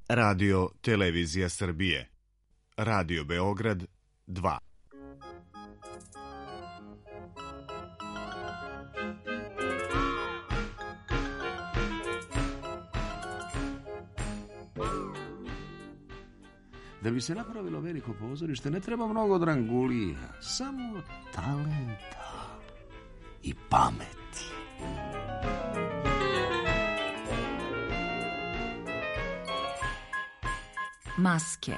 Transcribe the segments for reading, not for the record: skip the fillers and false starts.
Radio Televizija Srbije. Radio Beograd 2. Da bi se napravilo veliko pozorište ne treba mnogo drangulija, samo talenta i pameti. Maske.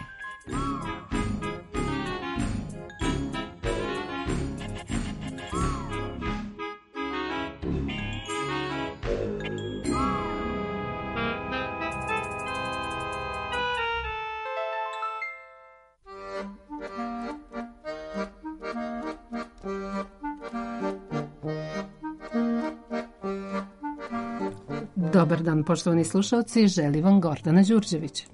Dobar dan, poštovani slušalci, želi vam Gordana Đurđević.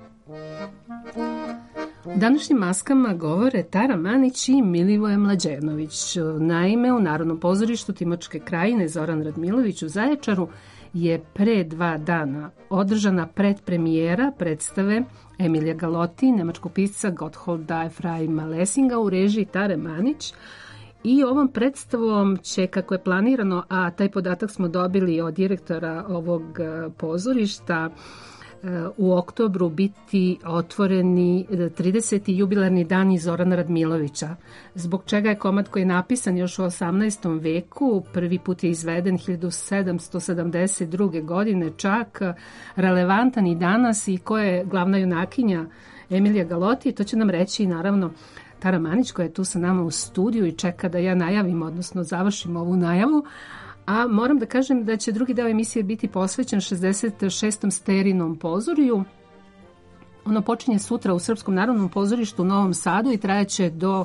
U današnjim maskama govore Tara Manić i Milivoje Mlađenović. Naime, u Narodnom pozorištu Timočke krajine Zoran Radmilović u Zaječaru je pre 2 dana održana predpremijera predstave Emilija Galotti, nemačkog pisca Gottholda Efraima Lessinga u režiji Tare Manić. I ovom predstavom će, kako je planirano, a taj podatak smo dobili od direktora ovog pozorišta, u oktobru biti otvoreni 30. jubilarni dani Zorana Radmilovića, zbog čega je komad koji je napisan još u 18. veku, prvi put je izveden 1772. godine, čak relevantan i danas, i ko je glavna junakinja Emilija Galotti, to će nam reći naravno Tara Manić, koja je tu sa nama u studiju i čeka da ja najavim, odnosno završim ovu najavu. A moram da kažem da će drugi deo emisije biti posvećen 66. Sterinom pozoriju. Ono počinje sutra u Srpskom narodnom pozorištu u Novom Sadu i trajaće do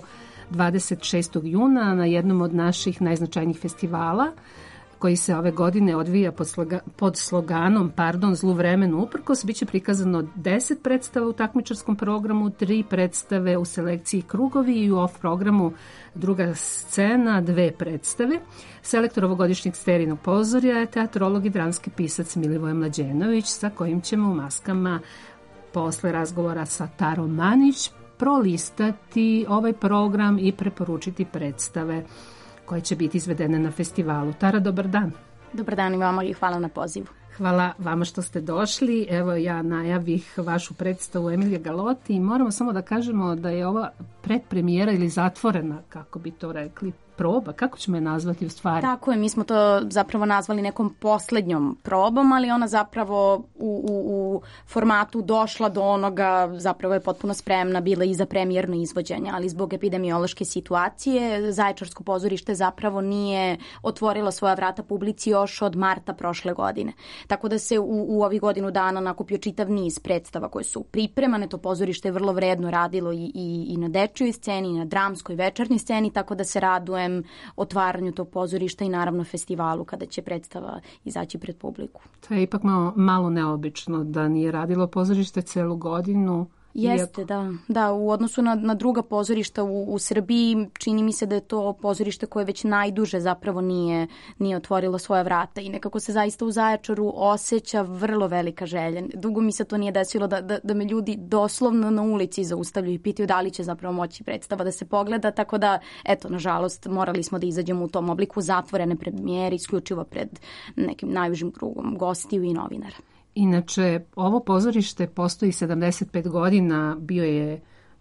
26. juna na jednom od naših najznačajnijih festivala, koji se ove godine odvija pod sloganom Zlu vremenu uprkos. Biće prikazano 10 predstava u takmičarskom programu, 3 predstave u selekciji Krugovi i u off programu Druga scena, 2 predstave. Selektor ovogodišnjeg Sterinog pozorja je teatrolog i dramski pisac Milivoje Mlađenović, sa kojim ćemo u maskama posle razgovora sa Tarom Manić prolistati ovaj program i preporučiti predstave koje će biti izvedene na festivalu. Tara, dobar dan. Dobar dan i vama i hvala na pozivu. Hvala vama što ste došli. Evo, ja najavih vašu predstavu Emilija Galotti i moramo samo da kažemo da je ova predpremijera ili zatvorena, kako bi to rekli, proba, kako ćemo je nazvati u stvari? Tako je, mi smo to zapravo nazvali nekom poslednjom probom, ali ona zapravo u formatu došla do onoga, zapravo je potpuno spremna bila i za premijerno izvođenje, ali zbog epidemiološke situacije Zaječarsko pozorište zapravo nije otvorilo svoja vrata publici još od marta prošle godine. Tako da se u ovih godinu dana nakupio čitav niz predstava koje su pripremane. To pozorište je vrlo vredno radilo i na dečjoj sceni, i na dramskoj večernjoj sceni, tako da se radujem otvaranju tog pozorišta i naravno festivalu kada će predstava izaći pred publiku. To je ipak malo neobično da nije radilo pozorište celu godinu. Jeste, da, u odnosu na druga pozorišta u Srbiji čini mi se da je to pozorište koje već najduže zapravo nije otvorilo svoja vrata i nekako se zaista u Zaječaru osjeća vrlo velika želja. Dugo mi se to nije desilo da me ljudi doslovno na ulici zaustavljaju i pitaju da li će zapravo moći predstava da se pogleda, tako da, eto, nažalost, morali smo da izađemo u tom obliku zatvorene premijere, isključivo pred nekim najužim krugom gostiju i novinara. Inače, ovo pozorište postoji 75 godina, bio je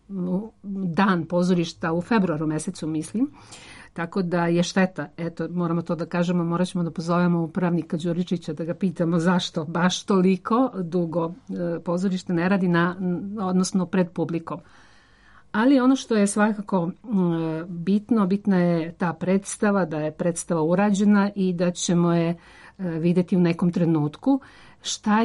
dan pozorišta u februaru mesecu, mislim, tako da je šteta, eto, moramo to da kažemo, morat ćemo da pozovemo upravnika Đuričića da ga pitamo zašto baš toliko dugo pozorište ne radi odnosno pred publikom. Ali ono što je svakako bitna je ta predstava, da je predstava urađena i da ćemo je videti u nekom trenutku. Šta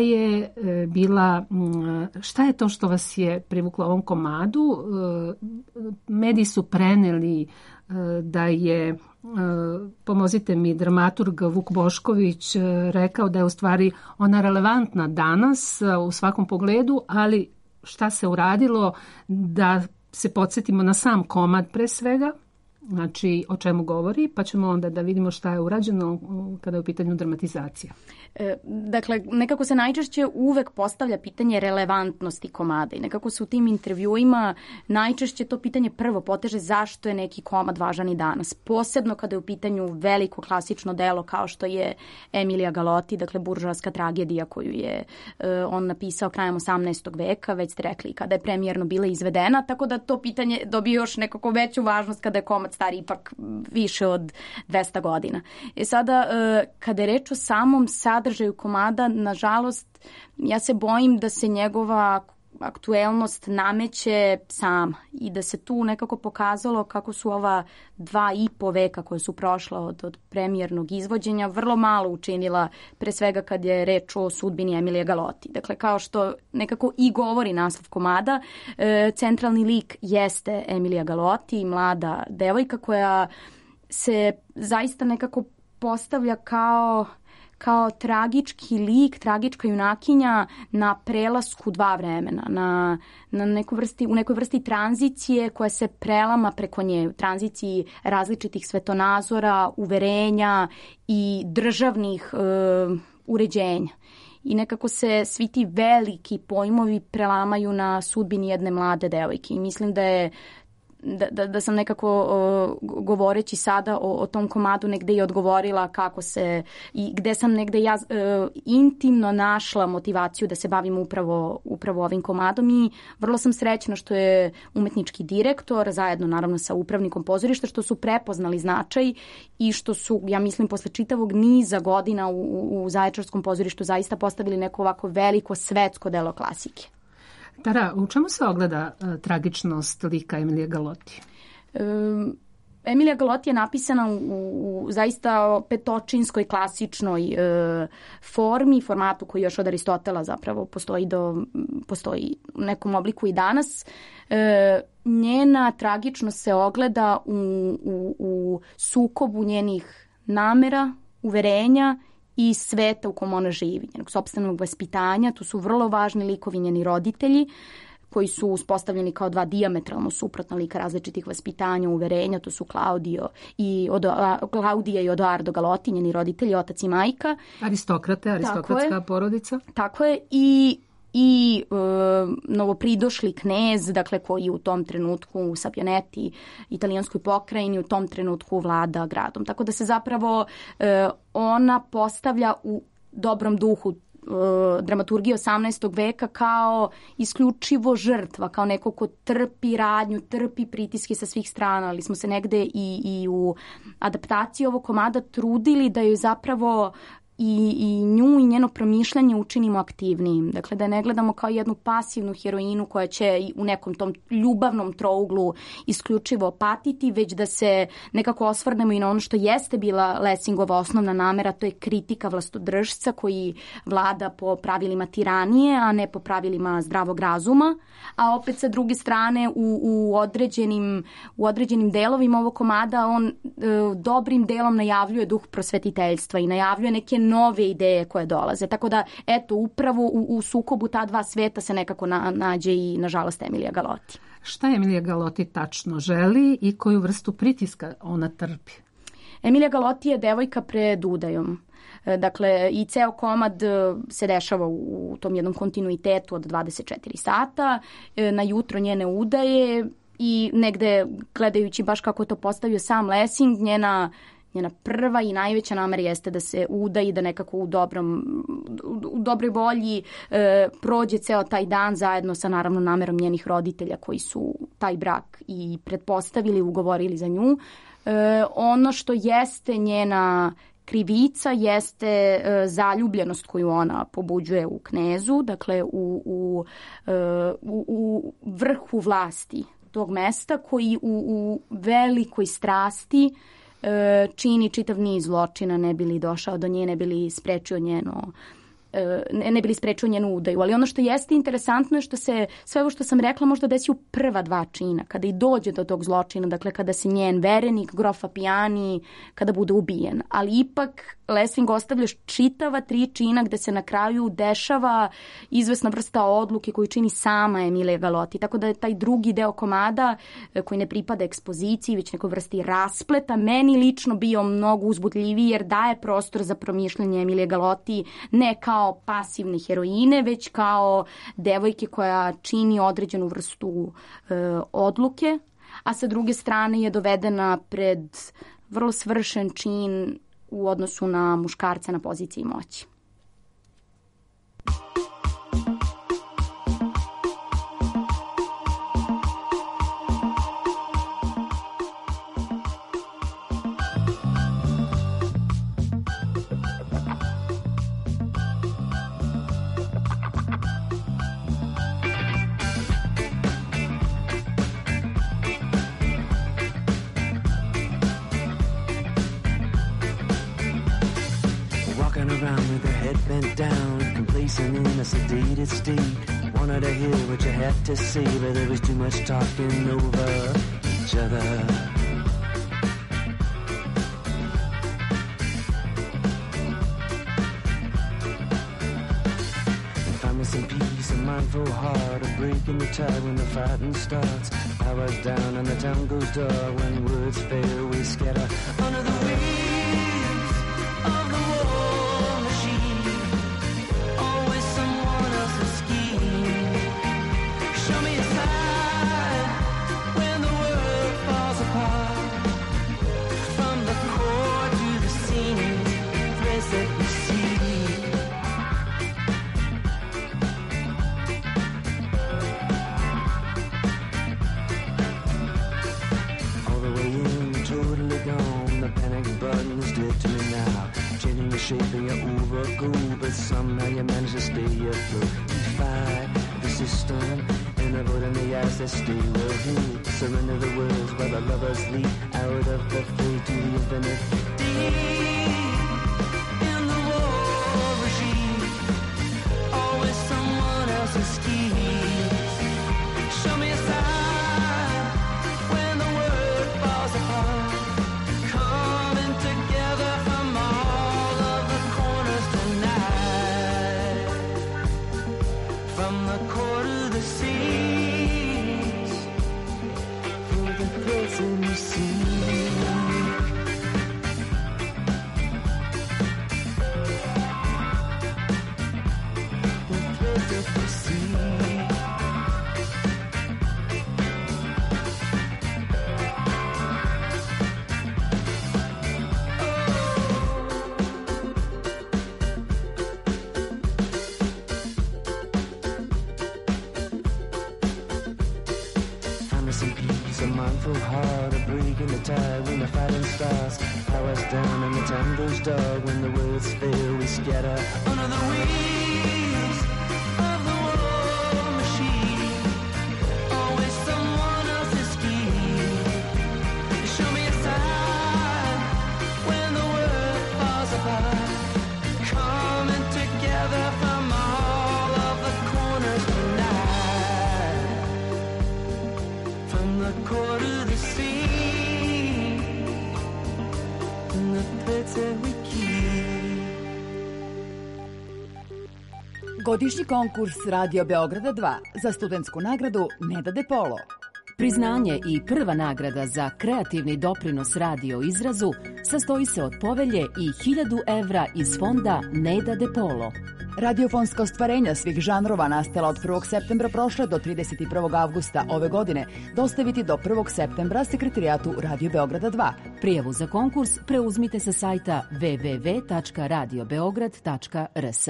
je to što vas je privuklo ovom komadu? Mediji su preneli da je, pomozite mi, dramaturg Vuk Bošković rekao da je u stvari ona relevantna danas u svakom pogledu, ali šta se uradilo da se podsjetimo na sam komad pre svega? znači o čemu govori, pa ćemo onda da vidimo šta je urađeno kada je u pitanju dramatizacija. Dakle, nekako se najčešće uvek postavlja pitanje relevantnosti komada i nekako se u tim intervjuima najčešće to pitanje prvo poteže zašto je neki komad važan i danas. Posebno kada je u pitanju veliko klasično delo kao što je Emilija Galotti, dakle buržoaska tragedija koju je on napisao krajem 18. veka, već ste rekli kada je premijerno bila izvedena, tako da to pitanje dobije još nekako veću važnost kada je komad stari ipak više od 200 godina. Sada, kada je reč o samom sadržaju komada, nažalost, ja se bojim da se njegova aktuelnost nameće sama i da se tu nekako pokazalo kako su ova 2,5 veka koje su prošla od premijernog izvođenja vrlo malo učinila, pre svega kad je reč o sudbini Emilije Galotti. Dakle, kao što nekako i govori naslov komada, centralni lik jeste Emilija Galotti, mlada devojka koja se zaista nekako postavlja kao tragički lik, tragička junakinja na prelasku dva vremena, u nekoj vrsti tranzicije koja se prelama preko nje, u tranziciji različitih svetonazora, uverenja i državnih uređenja. I nekako se svi ti veliki pojmovi prelamaju na sudbini jedne mlade devojke. I mislim da sam nekako govoreći sada o tom komadu negde i odgovorila kako se i gde sam negde ja intimno našla motivaciju da se bavim upravo ovim komadom i vrlo sam srećna što je umetnički direktor zajedno naravno sa upravnikom pozorišta što su prepoznali značaj i što su, ja mislim, posle čitavog niza godina u Zaječarskom pozorištu zaista postavili neko ovako veliko svetsko delo klasike. Tara, u čemu se ogleda tragičnost lika Emilije Galotti? Emilija Galotti je napisana u zaista petočinskoj klasičnoj formatu koji još od Aristotela zapravo postoji u nekom obliku i danas. Njena tragičnost se ogleda u sukobu njenih namera, uverenja i sveta u kom ona živi, njenog sopstvenog vaspitanja. Tu su vrlo važni likovi njeni roditelji koji su uspostavljeni kao dva dijametralno suprotna lika različitih vaspitanja, uverenja. To su Klaudija i Odoardo Galotti, njeni roditelji, otac i majka. Aristokratska porodica. Tako je i novopridošli knez, dakle koji u tom trenutku u Sapioneti, italijanskoj pokrajini, u tom trenutku vlada gradom. Tako da se zapravo ona postavlja u dobrom duhu dramaturgije 18. veka kao isključivo žrtva, kao neko ko trpi radnju, trpi pritiske sa svih strana, ali smo se negde i u adaptaciji ovog komada trudili da joj zapravo i nju i njeno promišljanje učinimo aktivnijim. Dakle, da ne gledamo kao jednu pasivnu heroinu koja će u nekom tom ljubavnom trouglu isključivo patiti, već da se nekako osvrnemo i na ono što jeste bila Lessingova osnovna namera, to je kritika vlastodržca koji vlada po pravilima tiranije, a ne po pravilima zdravog razuma. A opet sa druge strane u određenim delovima ovog komada on dobrim delom najavljuje duh prosvetiteljstva i najavljuje neke nove ideje koje dolaze. Tako da, eto, upravo u sukobu ta dva sveta se nekako nađe i, nažalost, Emilija Galotti. Šta Emilija Galotti tačno želi i koju vrstu pritiska ona trpi? Emilija Galotti je devojka pred udajom. Dakle, i ceo komad se dešava u tom jednom kontinuitetu od 24 sata. Na jutro njene udaje i negde, gledajući baš kako to postavio sam Lessing, njena prva i najveća namera jeste da se uda i da nekako u dobroj volji prođe ceo taj dan zajedno sa naravno namerom njenih roditelja koji su taj brak i pretpostavili, ugovorili za nju. Ono što jeste njena krivica jeste zaljubljenost koju ona pobuđuje u knezu, dakle u vrhu vlasti tog mesta koji u velikoj strasti čini čitav niz zločina, ne bi li došao do nje, ne bi li sprečio njeno ne bi li sprečio njenu udaju. Ali ono što jeste interesantno je što se sve ovo što sam rekla možda desi u prva 2 čina, kada i dođe do tog zločina, dakle kada se njen verenik, grof Apijani, kada bude ubijen. Ali ipak Lessing ostavlja čitava 3 čina gde se na kraju dešava izvesna vrsta odluke koju čini sama Emilija Galotti. Tako da je taj drugi deo komada koji ne pripada ekspoziciji, već nekoj vrsti raspleta, meni lično bio mnogo uzbudljiviji jer daje prostor za promišljanje Emilije Galotti ne kao pasivne heroine, već kao devojke koja čini određenu vrstu odluke, a sa druge strane je dovedena pred vrlo svršen čin u odnosu na muškarca na poziciji moći. Bent down, complacent in a sedated state. Wanted to hear what you had to say, but there was too much talking over each other. And find me some peace, a mindful heart, a break in the tide when the fighting starts. Powers down and the town goes dark. When words fail, we scatter under the wheels of the war machine. Shaping your overcoat, but somehow you manage to stay afloat. Defy the system and avoiding the eyes that stay well hid. Surrender the words while the lovers leap out of the fate to the infinite. Deep in the war regime, always someone else's schemes. Show me a sign when the world falls apart. Coming together from all of the corners tonight. From the core to the seas, for the present you see. The present you see. Some peace, a mindful heart, a break in the tide when the fighting starts. Powers down and the time goes dark. When the words fail, we scatter under the wheels of the war machine. Always someone else's scheme. Show me a sign when the world falls apart. Coming together from all of the corners tonight. From the core to the sea, and the threads that we keep. Godišnji konkurs Radio Beograda 2 za studentsku nagradu Neda De Polo. Priznanje i prva nagrada za kreativni doprinos radio izrazu sastoji se od povelje i 1000 evra iz fonda Neda De Polo. Radiofonska ostvarenja svih žanrova nastala od 1. septembra prošle do 31. avgusta ove godine dostaviti do 1. septembra sekretarijatu Radio Beograda 2. Prijavu za konkurs preuzmite sa sajta www.radiobeograd.rs.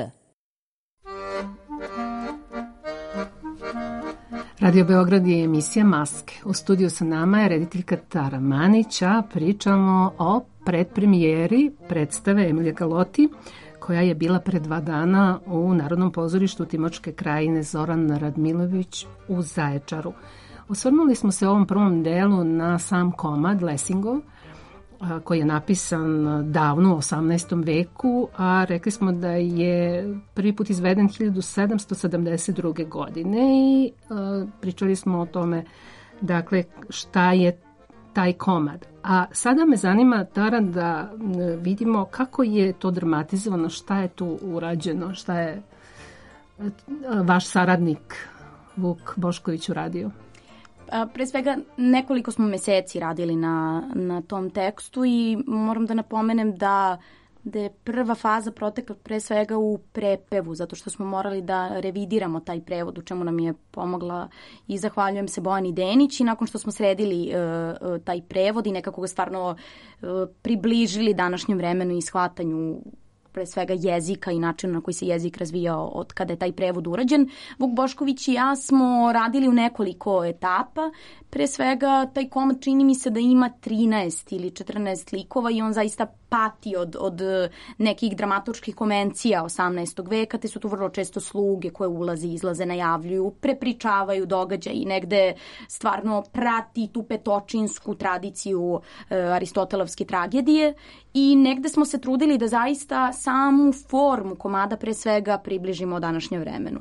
Radio Beograd je emisija Maske. U studiju sa nama je rediteljka Tara Manić, a pričamo o predpremijeri predstave Emilija Galotti, koja je bila pre 2 dana u Narodnom pozorištu Timočke krajine Zoran Radmilović u Zaječaru. Osvrnuli smo se u ovom prvom delu na sam komad Lessingov koji je napisan davno u 18. veku, a rekli smo da je prvi put izveden 1772. godine i pričali smo o tome, dakle, šta je taj komad. A sada me zanima, Tara, da vidimo kako je to dramatizovano, šta je tu urađeno, šta je vaš saradnik Vuk Bošković uradio. Pre svega nekoliko smo meseci radili na tom tekstu i moram da napomenem da je prva faza protekla pre svega u prepevu, zato što smo morali da revidiramo taj prevod, u čemu nam je pomogla i zahvaljujem se Bojani Denić, i nakon što smo sredili taj prevod i nekako ga stvarno približili današnjem vremenu i shvatanju pre svega jezika i načinu na koji se jezik razvijao od kada je taj prevod urađen, Vuk Bošković i ja smo radili u nekoliko etapa. Pre svega taj komad čini mi se da ima 13 ili 14 likova i on zaista pati od nekih dramaturških konvencija 18. veka, te su tu vrlo često sluge koje ulaze, izlaze, najavljuju, prepričavaju događaj i negde stvarno prati tu petočinsku tradiciju aristotelovske tragedije i negde smo se trudili da zaista samu formu komada pre svega približimo današnjem vremenu.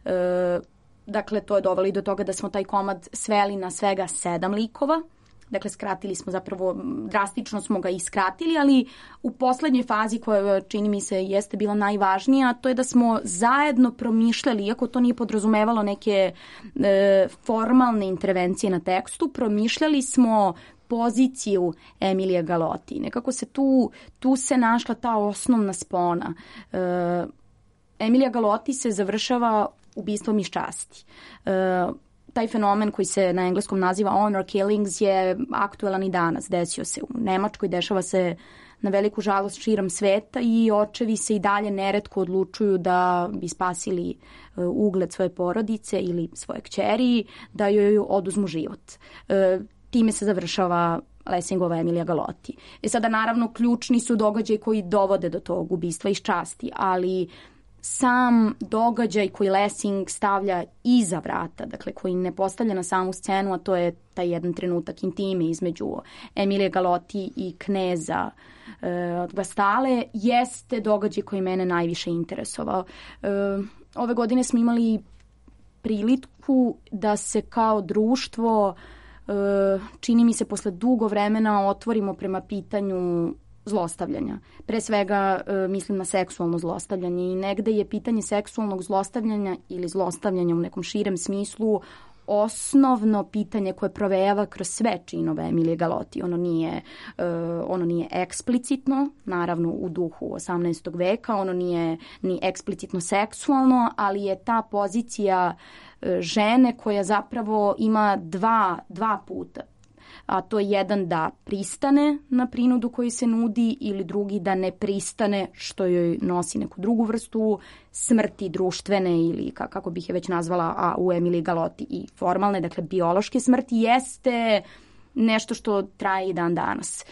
Dakle, to je dovelo i do toga da smo taj komad sveli na svega 7 likova. Dakle, skratili smo zapravo, drastično smo ga i skratili, ali u poslednjoj fazi koja čini mi se jeste bila najvažnija, to je da smo zajedno promišljali, iako to nije podrazumevalo neke formalne intervencije na tekstu, promišljali smo poziciju Emilija Galotti. Nekako se tu se našla ta osnovna spona. Emilija Galotti se završava ubistvom iz časti. Taj fenomen koji se na engleskom naziva honor killings je aktuelan i danas. Desio se u Nemačkoj, dešava se na veliku žalost širom sveta i očevi se i dalje neretko odlučuju da bi spasili ugled svoje porodice ili svoje kćeri, da joj oduzmu život. Time se završava Lessingova Emilija Galotti. I sada naravno ključni su događaji koji dovode do tog ubistva iz časti, ali sam događaj koji Lessing stavlja iza vrata, dakle koji ne postavlja na samu scenu, a to je taj jedan trenutak intime između Emilije Galotti i kneza Guastale, jeste događaj koji mene najviše interesovao. Ove godine smo imali priliku da se kao društvo, čini mi se posle dugo vremena, otvorimo prema pitanju zlostavljanja. Pre svega mislim na seksualno zlostavljanje i negde je pitanje seksualnog zlostavljanja ili zlostavljanja u nekom širem smislu osnovno pitanje koje provejava kroz sve činove Emilije Galotti. Ono nije eksplicitno, naravno u duhu 18. veka, ono nije ni eksplicitno seksualno, ali je ta pozicija žene koja zapravo ima dva puta. A to je jedan da pristane na prinudu koji se nudi ili drugi da ne pristane, što joj nosi neku drugu vrstu smrti društvene ili kako bih je već nazvala, a u Emiliji Galotti i formalne, dakle biološke smrti, jeste nešto što traje i dan danas.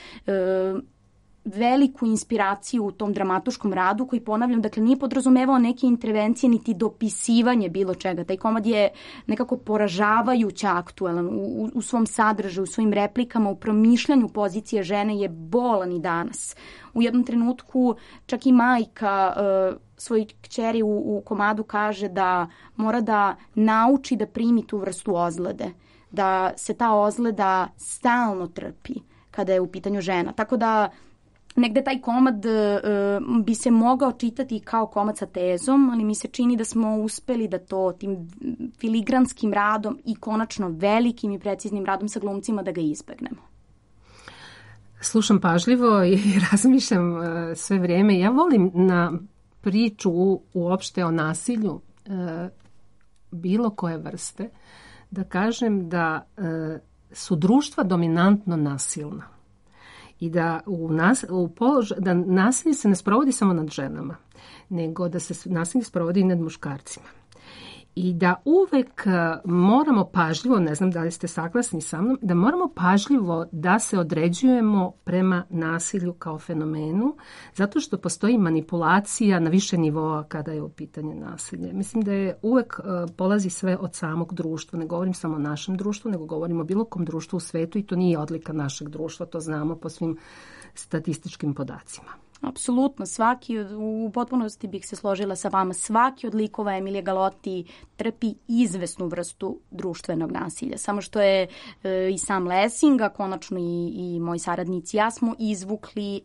Veliku inspiraciju u tom dramatuškom radu koji, ponavljam, dakle nije podrazumevao neke intervencije niti dopisivanje bilo čega. Taj komad je nekako poražavajuće aktuelan u svom sadržaju, u svojim replikama, u promišljanju pozicije žene je bolan i danas. U jednom trenutku čak i majka svojoj kćeri u komadu kaže da mora da nauči da primi tu vrstu ozlede, da se ta ozleda stalno trpi kada je u pitanju žena. Tako da negde taj komad bi se mogao čitati kao komad sa tezom, ali mi se čini da smo uspeli da to tim filigranskim radom i konačno velikim i preciznim radom sa glumcima da ga izbegnemo. Slušam pažljivo i razmišljam sve vrijeme. Ja volim na priču uopšte o nasilju bilo koje vrste da kažem da su društva dominantno nasilna. I da da nasilje se ne sprovodi samo nad ženama, nego da se nasilje sprovodi i nad muškarcima. i da uvek moramo pažljivo, ne znam da li ste saglasni sa mnom, da moramo pažljivo da se određujemo prema nasilju kao fenomenu, zato što postoji manipulacija na više nivoa kada je u pitanju nasilje. Mislim da je uvek polazi sve od samog društva. Ne govorim samo o našem društvu, nego govorim o bilo kom društvu u svetu i to nije odlika našeg društva, to znamo po svim statističkim podacima. Apsolutno, u potpunosti bih se složila sa vama, svaki od likova Emilije Galotti trpi izvesnu vrstu društvenog nasilja. Samo što je i sam Lessing, a konačno i moji saradnici ja smo izvukli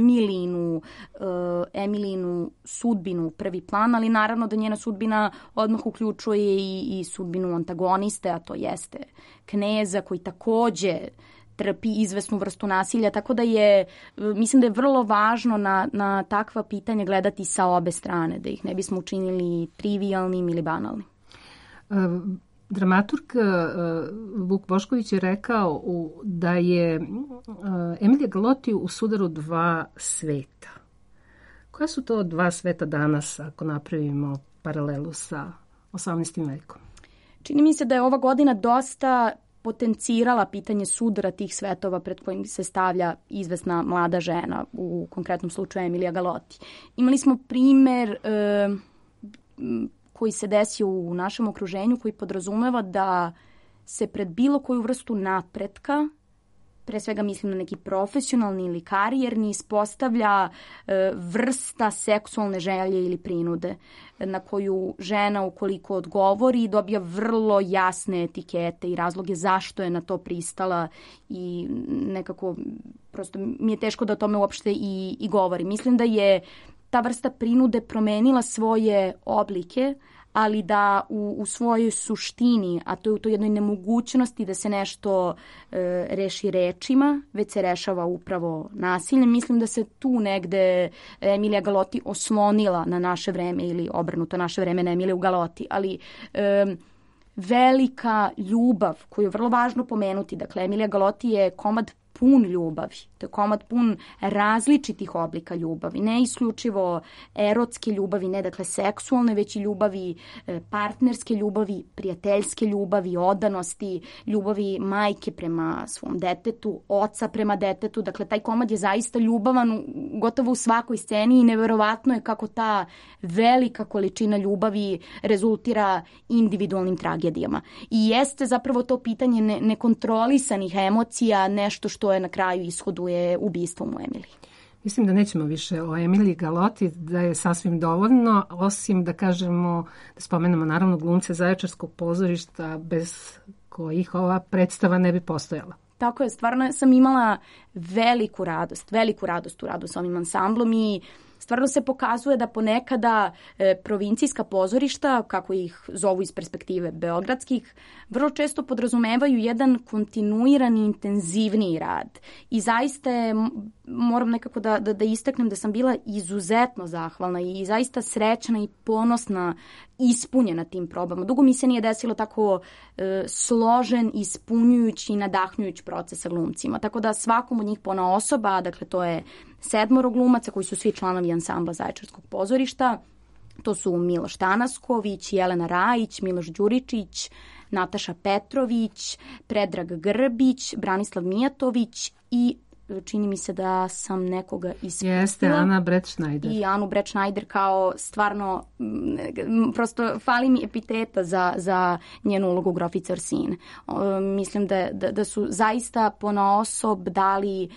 Emilinu sudbinu u prvi plan, ali naravno da njena sudbina odmah uključuje i sudbinu antagoniste, a to jeste kneza koji takođe trpi izvesnu vrstu nasilja, tako da mislim da je vrlo važno na takva pitanja gledati sa obe strane, da ih ne bismo učinili trivialnim ili banalnim. Dramaturg Vuk Bošković je rekao da je Emilija Galotti u sudaru dva sveta. Koja su to dva sveta danas ako napravimo paralelu sa 18. vekom? Čini mi se da je ova godina dosta potencirala pitanje sudara tih svetova pred kojim se stavlja izvesna mlada žena, u konkretnom slučaju Emilija Galotti. Imali smo primer koji se desio u našem okruženju, koji podrazumeva da se pred bilo koju vrstu napretka, pre svega mislim na neki profesionalni ili karijerni, ispostavlja vrsta seksualne želje ili prinude na koju žena ukoliko odgovori dobija vrlo jasne etikete i razloge zašto je na to pristala i nekako prosto mi je teško da o tome uopšte i govori. Mislim da je ta vrsta prinude promenila svoje oblike, ali da u svojoj suštini, a to je u toj jednoj nemogućnosti da se nešto reši rečima, već se rešava upravo nasiljem. Mislim da se tu negde Emilija Galotti oslonila na naše vreme ili obrnuto naše vreme na Emiliju Galotti, ali velika ljubav koju je vrlo važno pomenuti, dakle Emilija Galotti je komad pun ljubavi. To je komad pun različitih oblika ljubavi, ne isključivo erotske ljubavi, ne dakle seksualne, već i ljubavi partnerske ljubavi, prijateljske ljubavi, odanosti, ljubavi majke prema svom detetu, oca prema detetu. Dakle, taj komad je zaista ljubavan gotovo u svakoj sceni i neverovatno je kako ta velika količina ljubavi rezultira individualnim tragedijama. I jeste zapravo to pitanje nekontrolisanih emocija, nešto što je na kraju ishoduje ubistvom u Emiliji. Mislim da nećemo više o Emiliji Galotti, da je sasvim dovoljno, osim da kažemo, da spomenemo naravno glumce Zaječarskog pozorišta bez kojih ova predstava ne bi postojala. Tako je, stvarno sam imala veliku radost u radu sa ovim ansamblom i stvarno se pokazuje da ponekada provincijska pozorišta, kako ih zovu iz perspektive beogradskih, vrlo često podrazumevaju jedan kontinuirani, intenzivniji rad. I zaista moram nekako da istaknem da sam bila izuzetno zahvalna i zaista srećna i ponosna, ispunjena tim probama. Dugo mi se nije desilo tako složen, ispunjujući i nadahnjujući proces sa glumcima. Tako da svakom od njih ponaosoba, dakle to je 7 glumaca koji su svi članovi ansambla Zaječarskog pozorišta. To su Miloš Tanasković, Jelena Rajić, Miloš Đuričić, Nataša Petrović, Predrag Grbić, Branislav Mijatović i čini mi se da sam nekoga ispustila. Jeste, Ana Bretschneider. I Anu Bretschneider kao stvarno, prosto fali mi epiteta za njenu ulogu grofice Orsine. Mislim da su zaista ponaosob dali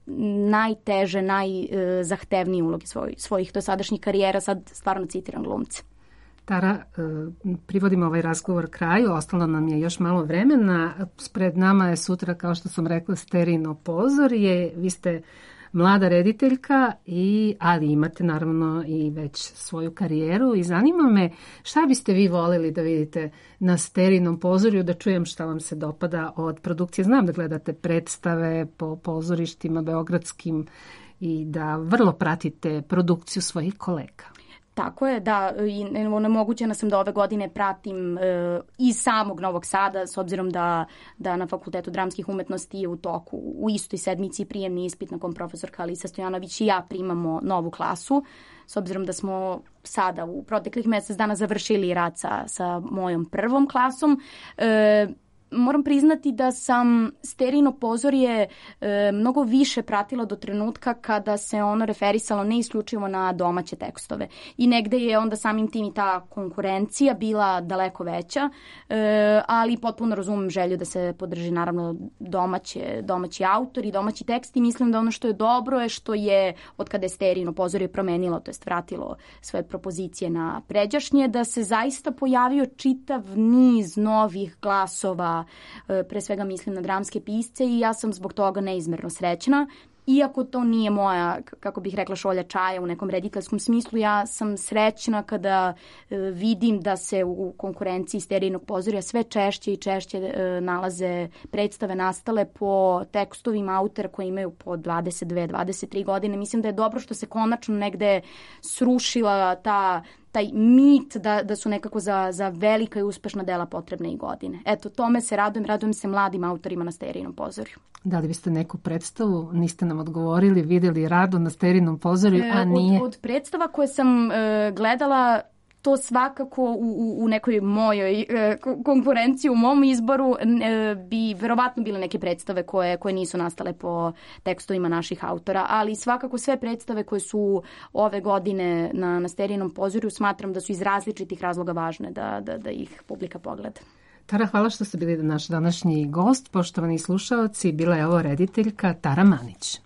najteže, najzahtevnije uloge svojih dosadašnjih karijera. Sad stvarno citiram glumce. Tara, privodimo ovaj razgovor kraju, ostalo nam je još malo vremena. Pred nama je sutra, kao što sam rekla, Sterino pozorje. Vi ste mlada rediteljka, ali imate naravno i već svoju karijeru i zanima me šta biste vi voljeli da vidite na Sterinom pozorju, da čujem šta vam se dopada od produkcije. Znam da gledate predstave po pozorištima beogradskim i da vrlo pratite produkciju svojih kolega. Tako je, da, i onemogućena sam da ove godine pratim iz samog Novog Sada, s obzirom da na Fakultetu dramskih umetnosti je u toku u istoj sedmici prijemni ispit na kom profesorka Alisa Stojanović i ja primamo novu klasu, s obzirom da smo sada u proteklih mesec dana završili rad sa mojom prvom klasom. Moram priznati da sam Sterijino pozorje mnogo više pratila do trenutka kada se ono referisalo ne isključivo na domaće tekstove. I negde je onda samim tim i ta konkurencija bila daleko veća, ali potpuno razumem želju da se podrži naravno domaći autor i domaći tekst i mislim da ono što je dobro je što je od kada je Sterijino pozorje promenilo, to jest vratilo svoje propozicije na pređašnje, da se zaista pojavio čitav niz novih glasova, pre svega mislim na dramske pisce i ja sam zbog toga neizmerno srećna. Iako to nije moja, kako bih rekla, šolja čaja u nekom rediteljskom smislu, ja sam srećna kada vidim da se u konkurenciji Sterijinog pozorja sve češće i češće nalaze predstave nastale po tekstovima autora koji imaju po 22-23 godine. Mislim da je dobro što se konačno negde srušila taj mit da su nekako za velika i uspešna dela potrebne i godine. Eto, tome se radujem se mladim autorima na Sterijinom pozorju. Da li biste neku predstavu, niste nam odgovorili, videli rado na Sterijinom pozorju, a nije? Od predstava koje sam gledala, to svakako u nekoj mojoj konkurenciji, u mom izboru bi verovatno bile neke predstave koje nisu nastale po tekstovima naših autora, ali svakako sve predstave koje su ove godine na Sterijinom pozorju smatram da su iz različitih razloga važne da ih publika pogleda. Tara, hvala što ste bili naš današnji gost. Poštovani slušaoci, bila je ovo rediteljka Tara Manić.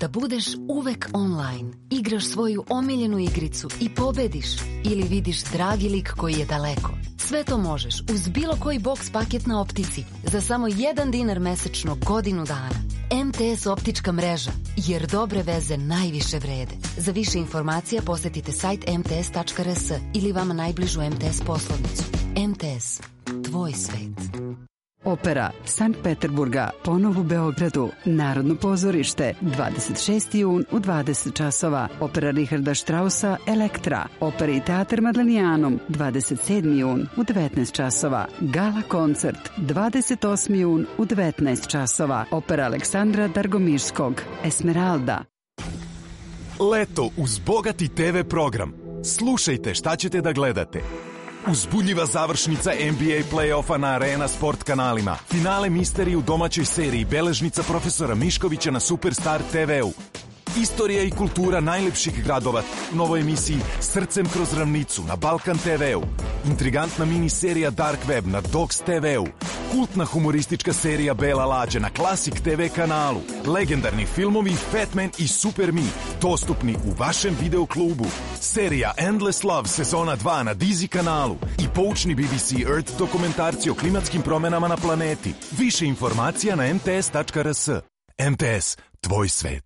budeš uvek online, igraš svoju omiljenu igricu i pobediš ili vidiš dragi lik koji je daleko. Sve to možeš uz bilo koji boks paket na Optici za samo $1 mesečno godinu dana. MTS optička mreža, jer dobre veze najviše vrede. Za više informacija posetite sajt mts.rs ili vama najbližu MTS poslovnicu. MTS, tvoj svet. Opera Sankt Peterburga, ponovo u Beogradu, Narodno pozorište, 26. jun u 20 časova. Opera Richarda Straussa, Elektra. Opera i teatar Madlenijanum, 27. jun u 19 časova. Gala koncert, 28. jun u 19 časova. Opera Aleksandra Dargomirskog, Esmeralda. Leto uz bogati TV program. Slušajte šta ćete da gledate. Uzbudljiva završnica NBA play-offa na Arena Sport kanalima. Finale misterije u domaćoj seriji Beležnica profesora Miškovića na Superstar TV-u. Istorija i kultura najlepših gradova u novoj emisiji Srcem kroz ravnicu na Balkan TV-u. Intrigantna miniserija Dark Web na Dogs TV-u. Kultna humoristička serija Bela lađa na Classic TV kanalu. Legendarni filmovi Fat Man i Super Me dostupni u vašem videoklubu. Serija Endless Love sezona 2 na Dizi kanalu i poučni BBC Earth dokumentarci o klimatskim promenama na planeti. Više informacija na mts.rs. MTS, tvoj svet.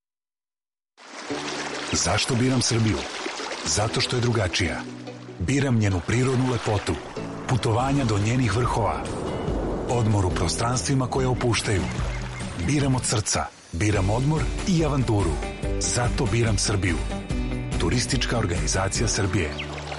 Zašto biram Srbiju? Zato što je drugačija. Biram njenu prirodnu lepotu, putovanja do njenih vrhova, odmor u prostranstvima koje opuštaju. Biram od srca, biram odmor i avanturu. Zato biram Srbiju. Turistička organizacija Srbije.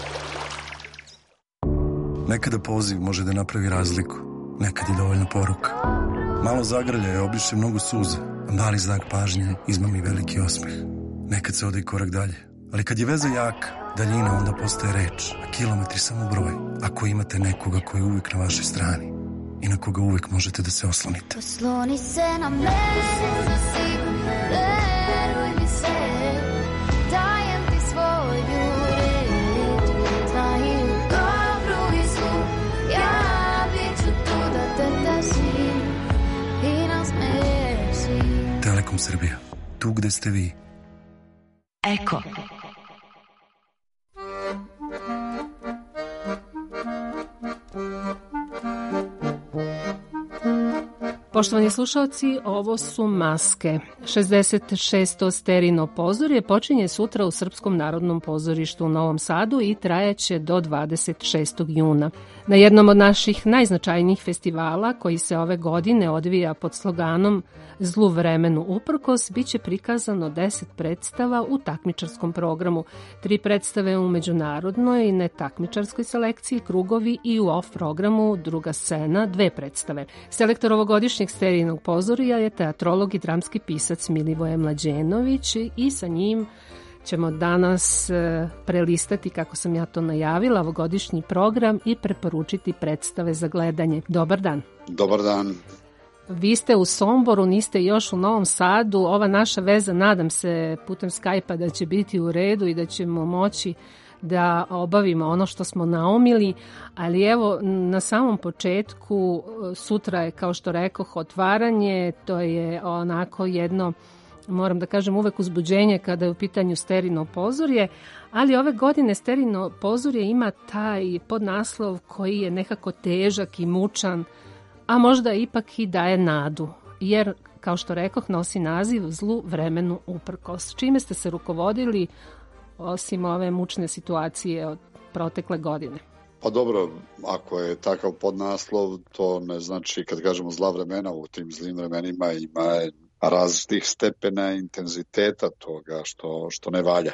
Nekada poziv može da napravi razliku, nekad je dovoljna poruka. Malo zagrljaja obriše mnogo suza, a mali znak pažnje izmami veliki osmeh. Nekad se ode i korak dalje. Ali kad je veza jaka, daljina onda postaje reč, a kilometri samo broj. Ako imate nekoga koji je uvijek na vašoj strani i na koga uvijek možete da se oslonite. Osloni se na mene, veruj mi se, dajem ti svoju reč. Znaju dobru i zlu, ja bit ću tu da te tešim i nasmešim. Telekom Srbija, tu gde ste vi. Eko. Poštovani slušalci, ovo su Maske. 66. Sterino pozorje počinje sutra u Srpskom narodnom pozorištu u Novom Sadu i trajaće do 26. juna. Na jednom od naših najznačajnijih festivala, koji se ove godine odvija pod sloganom Zlu vremenu uprkos, bit će prikazano 10 predstava u takmičarskom programu, 3 predstave u međunarodnoj i netakmičarskoj selekciji, krugovi, i u off programu druga scena, 2 predstave. Selektor ovogodišnjeg Sterinog pozorija je teatrolog i dramski pisac Milivoje Mlađenović i sa njim ćemo danas prelistati, kako sam ja to najavila, ovogodišnji program i preporučiti predstave za gledanje. Dobar dan. Dobar dan. Vi ste u Somboru, niste još u Novom Sadu. Ova naša veza, nadam se, putem Skype-a da će biti u redu i da ćemo moći da obavimo ono što smo naumili, ali evo na samom početku, sutra je, kao što rekoh, otvaranje, to je onako jedno, moram da kažem, uvek uzbuđenje kada je u pitanju Sterino pozorje, ali ove godine Sterino pozorje ima taj podnaslov koji je nekako težak i mučan, a možda ipak i daje nadu, jer, kao što rekoh, nosi naziv Zlu vremenu uprkos. Čime ste se rukovodili osim ove mučne situacije od protekle godine? Pa dobro, ako je takav podnaslov, to ne znači, kad kažemo zla vremena, u tim zlim vremenima ima različitih stepena intenziteta toga što ne valja.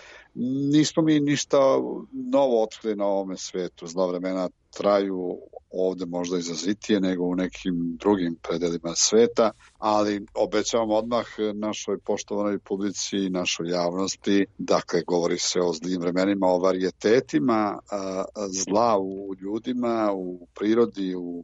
Nismo mi ništa novo otkrili na ovome svetu. Zla vremena traju ovde možda izrazitije nego u nekim drugim predelima sveta, ali obećavam odmah našoj poštovanoj publici i našoj javnosti, dakle govori se o zlim vremenima, o varijetetima zla u ljudima, u prirodi, u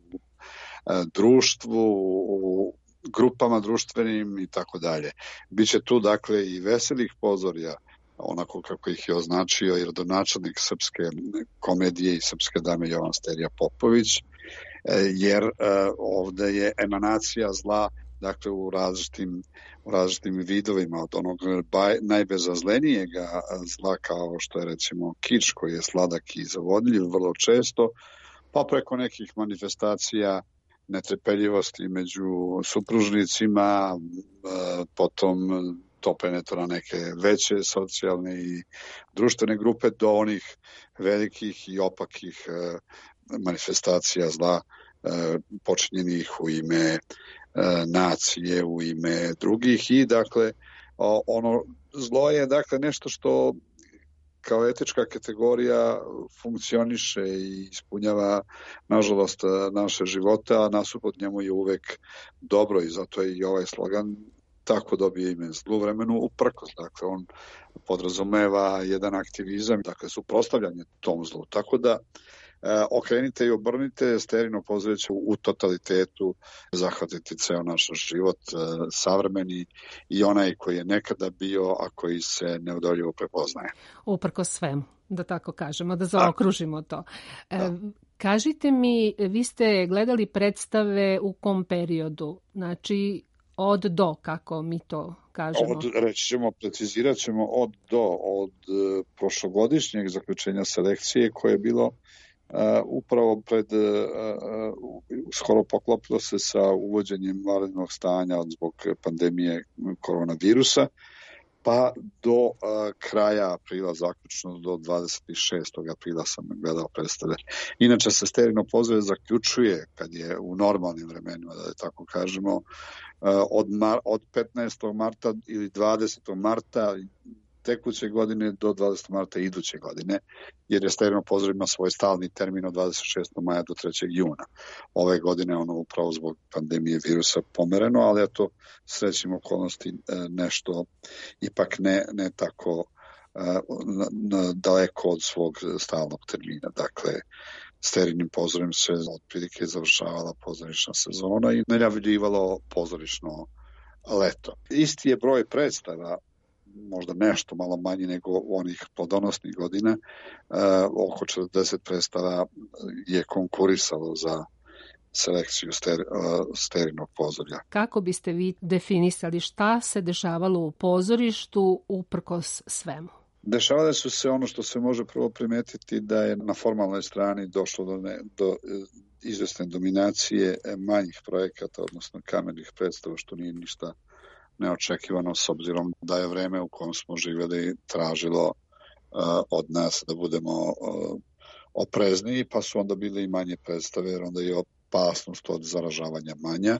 društvu, u grupama društvenim i tako dalje. Biće tu dakle i veselih pozorja, onako kako ih je označio i rodonačelnik srpske komedije i srpske dame Jovan Sterija Popović, jer ovde je emanacija zla dakle u različitim vidovima, od onog najbezazlenijega zla kao što je recimo kič koji je sladak i zavodljiv vrlo često, pa preko nekih manifestacija netrpeljivosti među supružnicima, potom to penetra neke veće socijalne i društvene grupe do onih velikih i opakih manifestacija zla počinjenih u ime nacije, u ime drugih i dakle ono zlo je dakle nešto što kao etička kategorija funkcioniše i ispunjava nažalost naše živote, a nasuprot njemu je uvek dobro i zato je i ovaj slogan tako dobije ime zlu vremenu uprkos. Dakle, on podrazumeva jedan aktivizam, dakle, suprotstavljanje tom zlu. Tako da okrenite i obrnite, Sterino Pozorište u totalitetu zahvatiti ceo naš život, savremeni i onaj koji je nekada bio, a koji se neodoljivo prepoznaje. Uprkos svemu, da tako kažemo, da zaokružimo to. Kažite mi, vi ste gledali predstave u kom periodu? Znači, od do, kako mi to kažemo? Reći ćemo, precizirat ćemo od prošlogodišnjeg zaključenja selekcije koje je bilo upravo pred, skoro poklopilo se sa uvođenjem vanrednog stanja zbog pandemije koronavirusa, pa do kraja aprila, zaključno do 26. aprila sam gledao predstave. Inače se Sterino Pozorište zaključuje, kad je u normalnim vremenima, da je tako kažemo, od 15. marta ili 20. marta tekuće godine do 20. marta iduće godine, jer je Sterino Pozorište ima svoj stalni termin od 26. maja do 3. juna. Ove godine ono upravo zbog pandemije virusa pomereno, ali eto srećim okolnosti nešto ipak ne tako daleko od svog stalnog termina. Dakle, Sterinim pozorištem se otprilike završavala pozorišna sezona i najavljivalo pozorišno leto. Isti je broj predstava, možda nešto malo manji nego onih plodonosnih godina, oko 40 predstava je konkurisalo za selekciju Sterinog pozorja. Kako biste vi definisali šta se dešavalo u pozorištu uprkos svemu? Dešavale su se ono što se može prvo primetiti da je na formalnoj strani došlo do izvesne dominacije manjih projekata, odnosno kamenih predstava, što nije ništa neočekivano s obzirom da je vreme u kojem smo živjeli tražilo od nas da budemo oprezniji, pa su onda bile i manje predstave, jer onda je opasnost od zaražavanja manja,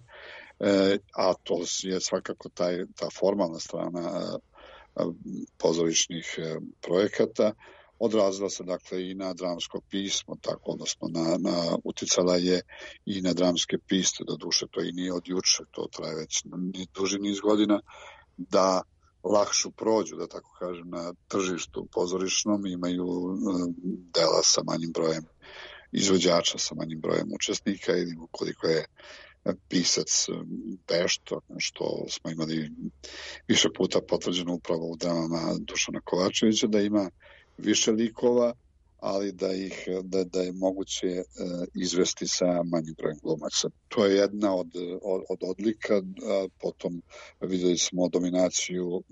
a to je svakako ta formalna strana pozorišnih projekata. Odrazila se dakle i na dramsko pismo, tako, odnosno uticala je i na dramske piste, doduše to i nije od juče, to traje već duži niz godina, da lakšu prođu, da tako kažem, na tržištu pozorišnom, imaju dela sa manjim brojem izvođača, sa manjim brojem učesnika, ili ukoliko je pisac vešto, što smo imali više puta potvrđeno upravo u dramama Dušana Kovačevića, da ima više likova, ali da je moguće izvesti sa manjim brojem glumaca. To je jedna od odlika. Potom videli smo dominaciju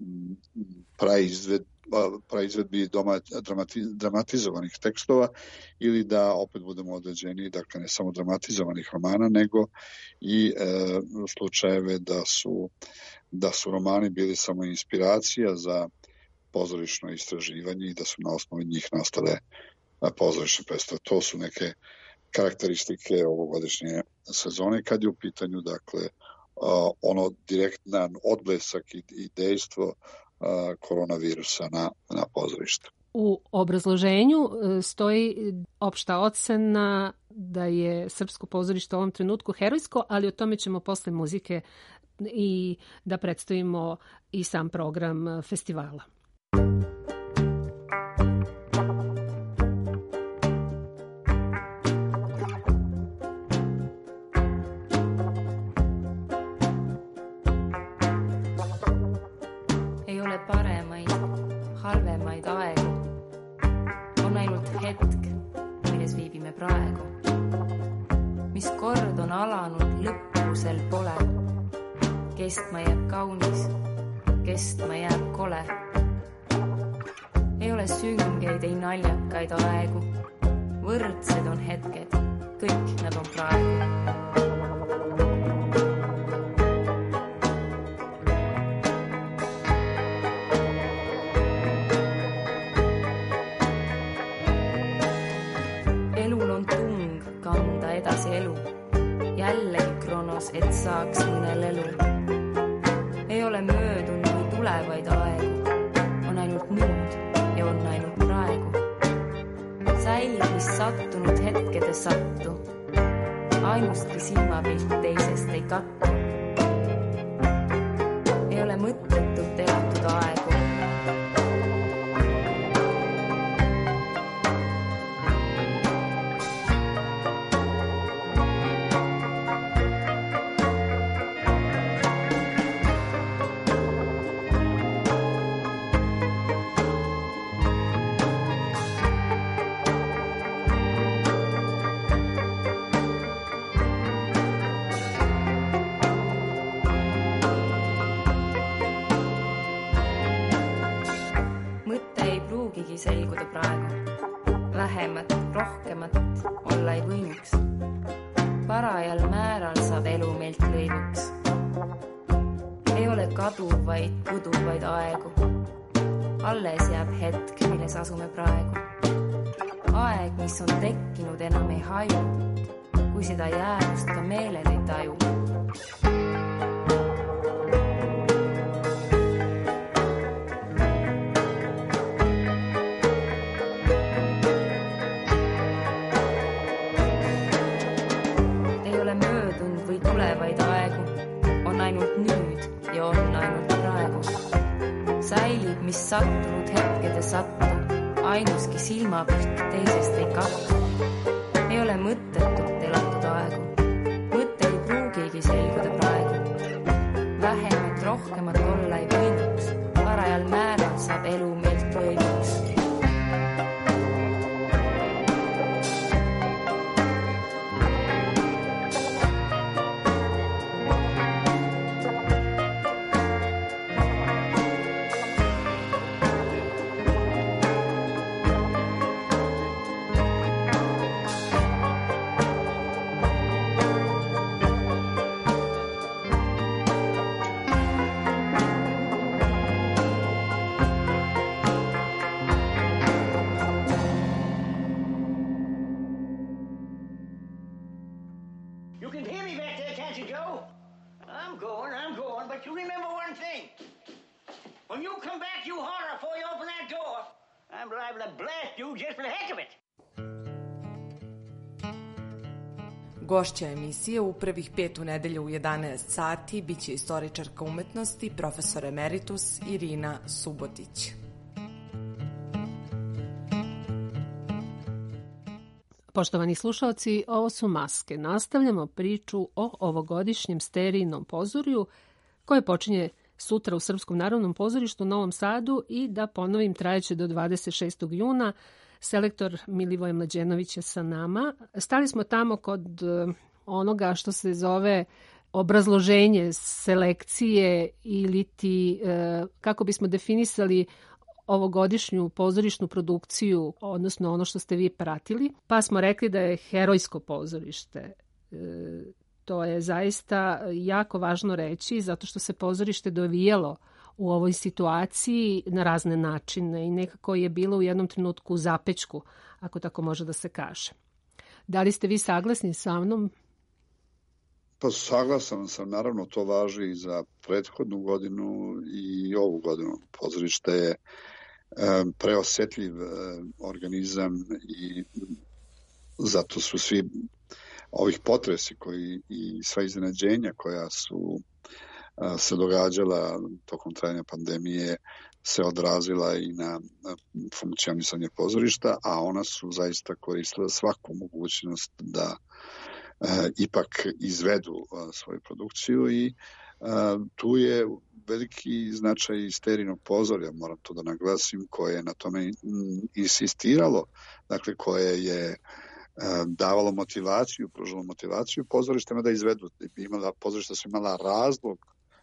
praizvedbi dramatizovanih tekstova, ili da opet budemo određeni, dakle ne samo dramatizovanih romana, nego i slučajeve da su romani bili samo inspiracija za pozorišno istraživanje i da su na osnovi njih nastale pozorišne predstave. To su neke karakteristike ovogodišnje sezone kad je u pitanju, dakle, ono direktan odblesak i dejstvo koronavirusa na pozorište. U obrazloženju stoji opšta ocena da je srpsko pozorište u ovom trenutku herojsko, ali o tome ćemo posle muzike i da predstavimo i sam program festivala. Ei ole paremaid, halvemaid aegu. On ainult hetk, milles viibime praegu. Mis kord on alanud, lõppu sel pole. kestma jääb kaunis, kestma jääb kole. Ei ole süngeid, ei naljakaid aegu, võrdsed on hetked, kõik nad on praegu. Elul on tung kanda edasi elu, jällegi kronos, et saaks mõnel elu. Ei ole möödunud või tulevaid aegu, on ainult nüüd ja on ainult praegu. Säilib, mis sattunud hetkede sattu, ainustki silmapilt teisest ei kattu. Ei ole mõttetult elatud aegu. Selguda praegu, vähemat, rohkemat olla ei võinuks. Parajal määral saab elu meilt lõivuks. Ei ole kaduvaid, puduvaid aegu. Alles jääb hetk, milles asume praegu. Aeg, mis on tekkinud, enam ei haju, kui seda jäävust ka meeled ei taju. Tulevaid aegu, on ainult nüüd ja on ainult praegu. Säilib, mis sattunud hetkede sattu, ainuski silmapilt teisest ei kattu. Ei ole mõttetult elatud aegu, mõte ei pruugigi selguda praegu. Vähemat, rohkemat olla ei võinuks, parajal määral saab elu meilt lõivuks. Gošća emisije u prvih 5 u nedelju u 11 sati biće istoričarka umetnosti, profesor emeritus Irina Subotić. Poštovani slušalci, ovo su Maske. Nastavljamo priču o ovogodišnjem sterijnom pozorju koje počinje sutra u Srpskom narodnom pozorištu u Novom Sadu i da ponovim trajeće do 26. juna. Selektor Milivoje Mlađenović je sa nama. Stali smo tamo kod onoga što se zove obrazloženje selekcije ili ti kako bismo definisali ovogodišnju pozorišnu produkciju, odnosno ono što ste vi pratili. Pa smo rekli da je herojsko pozorište. To je zaista jako važno reći zato što se pozorište dovijalo u ovoj situaciji na razne načine i nekako je bilo u jednom trenutku u zapečku, ako tako može da se kaže. Da li ste vi saglasni sa mnom? Pa saglasan sam, naravno to važi i za prethodnu godinu i ovu godinu. Pozorište je preosetljiv organizam i zato su svi ovih potresi koji i sva iznenađenja koja su se događala tokom trajanja pandemije se odrazila i na funkcionisanje pozorišta, a ona su zaista koristila svaku mogućnost da ipak izvedu svoju produkciju i tu je veliki značaj sterijnog pozorja, moram to da naglasim, koje je na tome insistiralo, dakle koje je davalo motivaciju, pružilo motivaciju pozorištima da izvedu. Pozorišta su imala razlog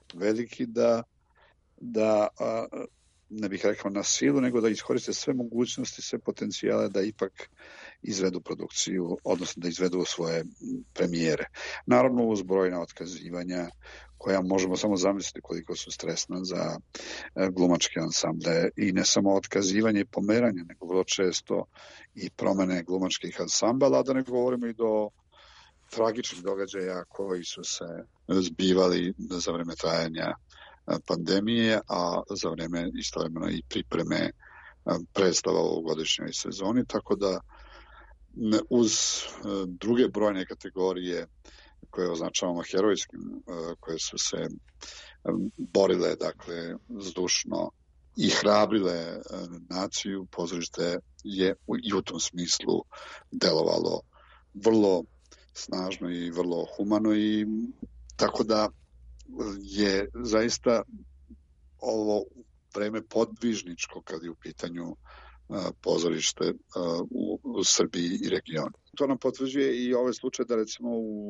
veliki da ne bih rekao na silu, nego da iskoriste sve mogućnosti, sve potencijale da ipak izvedu produkciju, odnosno da izvedu svoje premijere. Naravno uz brojna otkazivanja koja možemo samo zamisliti koliko su stresna za glumačke ansamble i ne samo otkazivanje i pomeranje, nego vrlo često i promene glumačkih ansambala, da ne govorimo i do tragičnih događaja koji su se zbivali za vreme trajanja pandemije, a za vreme istovremeno i pripreme predstava u godišnjoj sezoni, tako da uz druge brojne kategorije koje označavamo herojskim, koje su se borile, dakle, zdušno i hrabrile naciju, pozorište je i u tom smislu delovalo vrlo snažno i vrlo humano i tako da je zaista ovo vreme podvižničko kad je u pitanju pozorište u Srbiji i regionu. To nam potvrđuje i ovaj slučaj da recimo u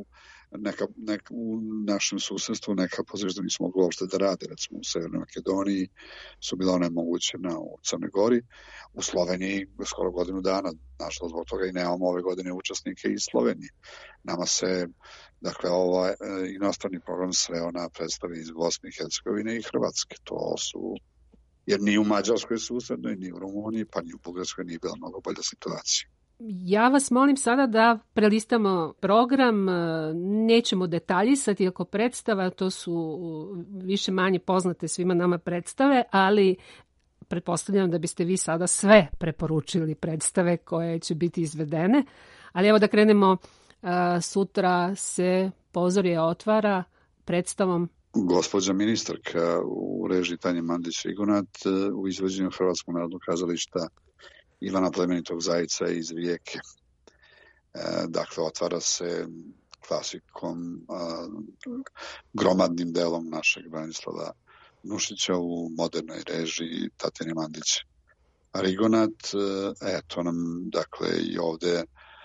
našem susedstvu neka pozorišta nisu mogli uopšte da rade. Recimo u Severnoj Makedoniji su bila onemogućena, u Crnoj Gori, u Sloveniji skoro godinu dana. Nažalost, zbog toga i nemamo ove godine učesnike iz Slovenije. Nama se, dakle, ovaj inostrani program sveo na predstave iz Bosne i Hercegovine i Hrvatske. To su, jer ni u Mađarskoj susednoj, ni u Rumuniji, pa ni u Bugarskoj nije bila mnogo bolja situacija. Ja vas molim sada da prelistamo program, nećemo detaljisati oko predstava, to su više manje poznate svima nama predstave, ali pretpostavljam da biste vi sada sve preporučili predstave koje će biti izvedene. Ali evo da krenemo, sutra se pozorje otvara predstavom Gospođa ministarka u režiji Tanje Mandić-Rigonat u izvođenju Hrvatskog narodnog kazališta Ivana Plemenitog Zajica iz Rijeke. Dakle, otvara se klasikom, gromadnim delom našeg Branislava Nušića u modernoj režiji Tatjane Mandić-Rigonat. Eto nam, dakle, i ovde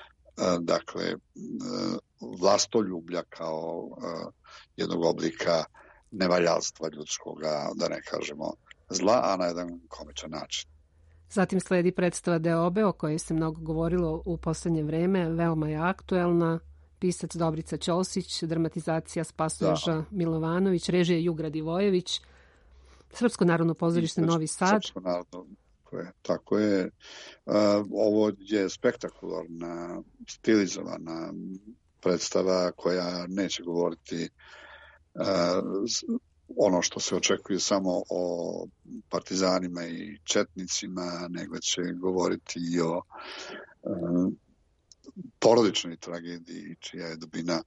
vlastoljublja kao jednog oblika nevaljalstva ljudskoga, da ne kažemo zla, a na jedan komičan način. Zatim sledi predstava Deobe, o kojoj se mnogo govorilo u poslednje vreme, veoma je aktuelna. Pisac Dobrica Ćosić, dramatizacija Spasoježa Milovanović, režija Jugra Divojević, Srpsko narodno pozorište Novi Sad. Srpsko narodno, tako je. Ovo je spektakularna, stilizovana predstava koja neće govoriti ono što se očekuje samo o partizanima i četnicima, nego će govoriti i o porodičnoj tragediji, čija je dubina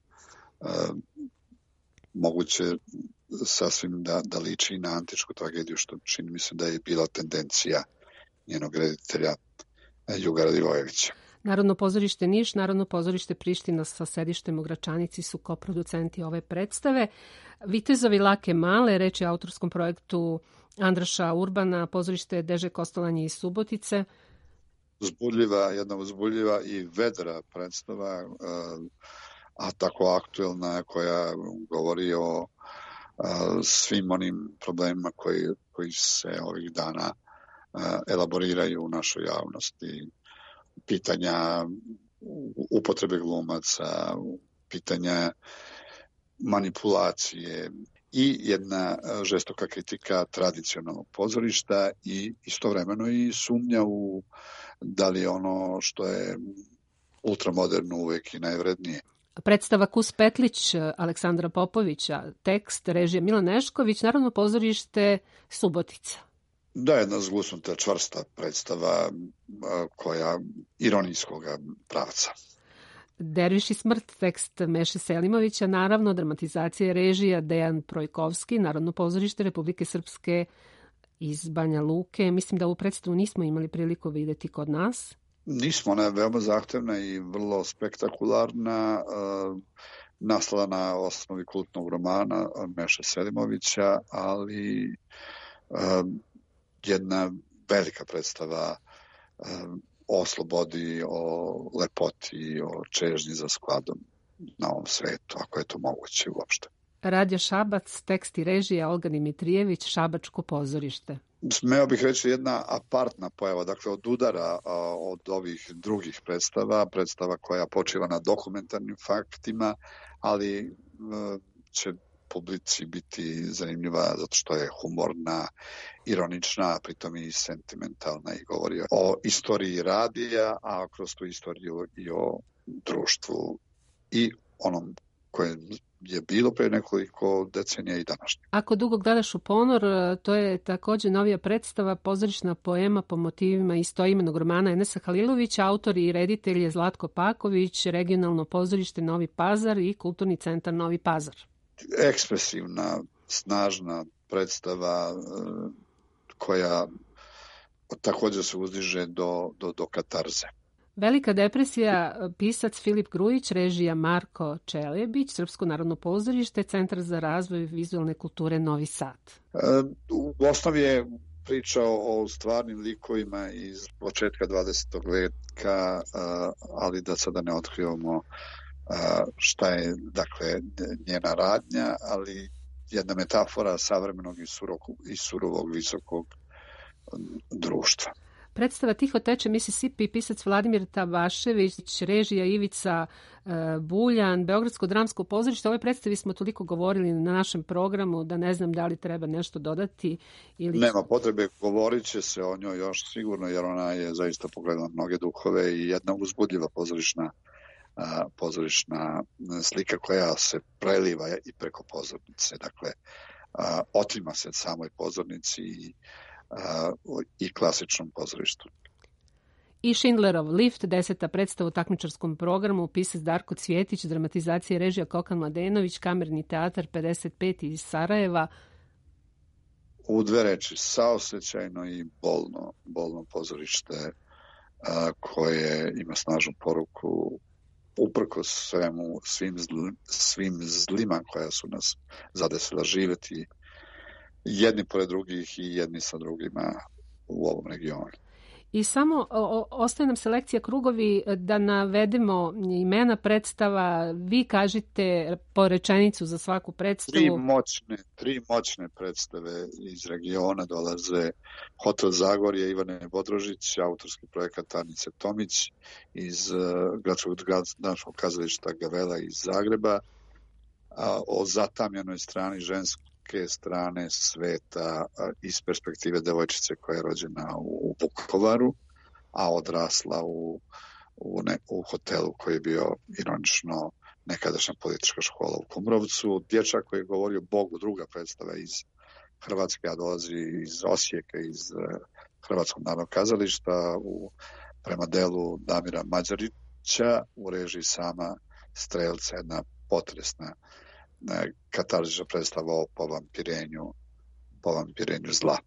moguće sasvim da liči na antičku tragediju, što čini mi se da je bila tendencija njenog reditelja Jugara Divojevića. Narodno pozorište Niš, Narodno pozorište Priština sa sedištem u Gračanici su koproducenti ove predstave. Vitezovi Lake Male, reč je o autorskom projektu Andraša Urbana, pozorište Deže Kostolanje iz Subotice. Jedna uzbudljiva i vedra predstava, a tako aktuelna, koja govori o svim onim problemima koji se ovih dana elaboriraju u našoj javnosti. Pitanja upotrebe glumaca, pitanja manipulacije i jedna žestoka kritika tradicionalnog pozorišta i istovremeno i sumnja u da li ono što je ultramoderno uvek i najvrednije. Predstava Kus Petlić Aleksandra Popovića, tekst režija Milan Nešković, Narodno pozorište Subotica. Da, jedna zgusnuta, čvrsta predstava koja ironijskoga pravca. Derviš i smrt, tekst Meše Selimovića, naravno dramatizacija režija Dejan Projkovski, Narodno pozorište Republike Srpske iz Banja Luke. Mislim da ovu predstavu nismo imali priliku videti kod nas. Nismo, ona je veoma zahtevna i vrlo spektakularna, nastala na osnovi kultnog romana Meše Selimovića, ali jedna velika predstava o slobodi, o lepoti, o čežnji za skladom na ovom svetu, ako je to moguće uopšte. Radija Šabac, tekst i režija Olga Dimitrijević, Šabačko pozorište. Smeo bih reći jedna apartna pojava, dakle od udara od ovih drugih predstava koja počiva na dokumentarnim faktima, ali će publici biti zanimljiva zato što je humorna, ironična, a pritom i sentimentalna i govori o istoriji radija, a kroz tu istoriju i o društvu i onom koje je bilo pre nekoliko decenija i današnje. Ako dugo gledaš u ponor, to je također novija predstava, pozorišna poema po motivima istoimenog romana Enesa Halilovića, autor i reditelj je Zlatko Paković, regionalno pozorište Novi Pazar i Kulturni centar Novi Pazar. Ekspresivna, snažna predstava koja također se uzdiže do katarze. Velika depresija, pisac Filip Grujić, režija Marko Čelebić, Srpsko narodno pozorište, Centar za razvoj vizualne kulture Novi Sad. U osnovi je priča o stvarnim likovima iz početka 20. veka, ali da sada ne otkrivamo šta je dakle njena radnja, ali jedna metafora savremenog i surovog visokog društva. Predstava Tiho teče Mississippi, pisac Vladimir Tabašević, režija Ivica Buljan, Beogradsko dramsko pozorište. O ovoj predstavi smo toliko govorili na našem programu da ne znam da li treba nešto dodati. Ili... Nema potrebe, govorit će se o njoj još sigurno, jer ona je zaista pogledala mnoge duhove i jedna uzbudljiva pozorišna slika koja se preliva i preko pozornice. Dakle, otima se samoj pozornici i klasičnom pozorištu. I Schindlerov lift, 10. predstava u takmičarskom programu, pisac Darko Cvjetić, dramatizacija režija Kokan Mladenović, Kamerni teatar 55 iz Sarajeva. U dve reči, saosećajno i bolno pozorište koje ima snažnu poruku uprkos svim zlima koja su nas zadesila živjeti jedni pored drugih i jedni sa drugima u ovom regionu. I samo ostaje nam selekcija krugovi da navedemo imena predstava. Vi kažite po rečenicu za svaku predstavu. Tri moćne predstave iz regiona dolaze. Hotel Zagorje Ivane Bodrožić, autorski projekat Anice Tomić iz Gradskog kazališta Gavela iz Zagreba, o zatamljenoj strani ženske strane sveta iz perspektive devojčice koja je rođena u Vukovaru, a odrasla u hotelu koji je bio ironično nekadašnja politička škola u Kumrovcu. Dječak koji je govorio Bogu, druga predstava iz Hrvatske, a dolazi iz Osijeka, iz Hrvatskog narodnog kazališta prema delu Damira Mađarića u režiji Sama Strelca, jedna potresna katarzična predstava o povampirenju zla.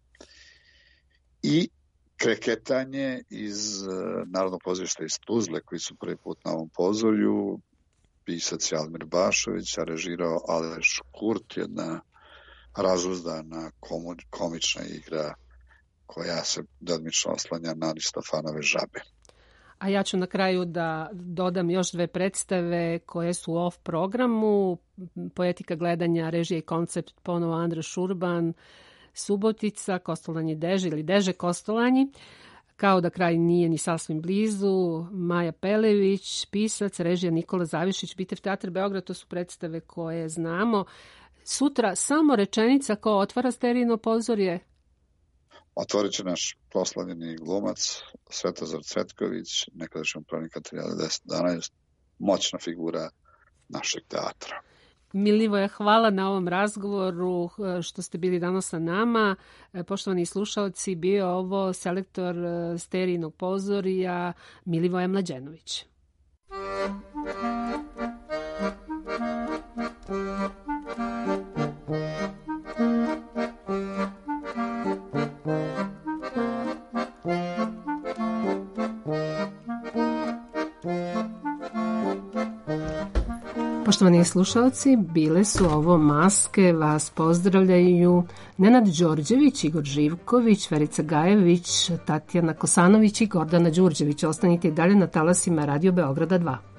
I Kreketanje iz Narodnog pozorišta iz Tuzle, koji su prvi put na ovom pozorju, pisac Almir Bašović, a režirao Aleš Kurt, jedna razuzdana komična igra koja se delimično oslanja na Aristofanove Žabe. A ja ću na kraju da dodam još dve predstave koje su u off programu. Poetika gledanja, režija i koncept ponovo Andra Šurban, Subotica, Kostolanji Deže ili Deže Kostolanji, Kao da kraj nije ni sasvim blizu, Maja Pelević, pisac, režija Nikola Zavišić, Bitev teatr Beograd, to su predstave koje znamo. Sutra samo rečenica ko otvara Sterijino pozorje. Otvorit će naš proslavljeni glumac Svetozar Cvetković, nekadašnji upravnik Ateljea 1011, moćna figura našeg teatra. Milivoje, hvala na ovom razgovoru što ste bili danas sa nama. Poštovani slušalci, bio ovo selektor Sterijinog pozorja Milivoje Mlađenović. Poštovani slušalci, bile su ovo Maske, vas pozdravljaju Nenad Đorđević, Igor Živković, Verica Gajević, Tatjana Kosanović i Gordana Đurđević. Ostanite i dalje na talasima Radio Beograda 2.